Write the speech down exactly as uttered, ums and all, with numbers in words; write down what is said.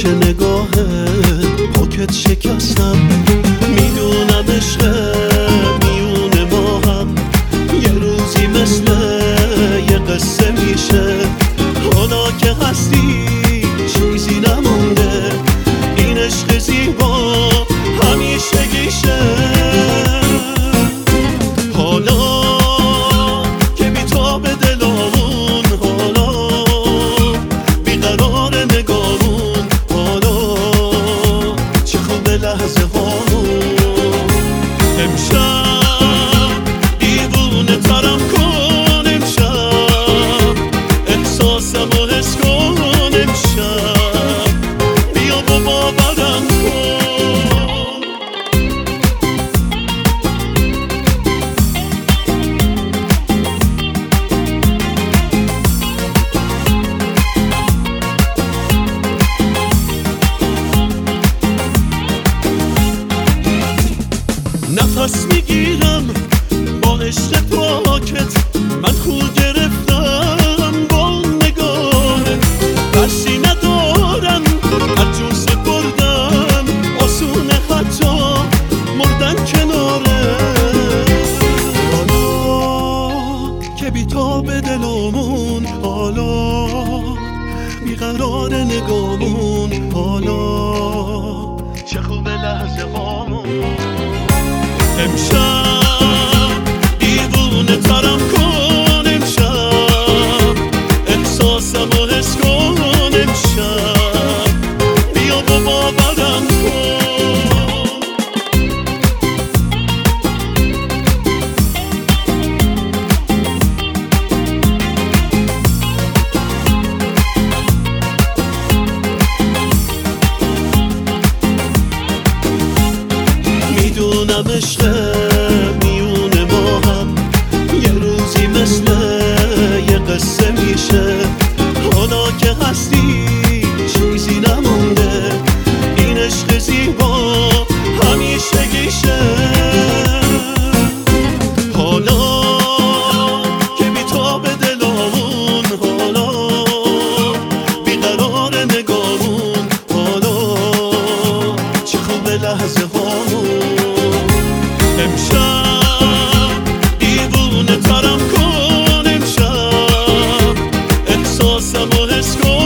پیش نگاه پاکت شکستم. میدونم عشق میونه ما هم یه روزی مثل یه قصه میشه. حالا که هستی چیزی نمونده، این عشق زیبا همیشگیشه. حالا که بی تو به دلامون، حالا بیقرار نگامون، حالا چه خوبه لحظه هامون. امشب دیوونه ترم کن، امشب احساسم و حس کن، امشب بیا و باورم کن. نفس میگیرم با عشق پاکت، من خو گرفتم با نگاهت. بسی ندارم هر جور سپردم، آسونه حتی مردن کناره. حالا که بی تو به دلمون، حالا بیقرار نگامون، حالا چه خوبه لحظه هامون. امشب دیوونه ترم کن، امشب احساسم و حس کن، امشب بیا و باورم کن. میدونم عشق میونه ما هم یه روزی مثل یه قصه میشه. حالا که هستی چیزی نمونده، این عشق زیبا همیشگیشه. حالا که بی تو به دلامون، حالا بیقرار نگامون، حالا چه خوبه لحظه هامون. امشب دیوونه ترم کن، امشب احساسم و حس کن،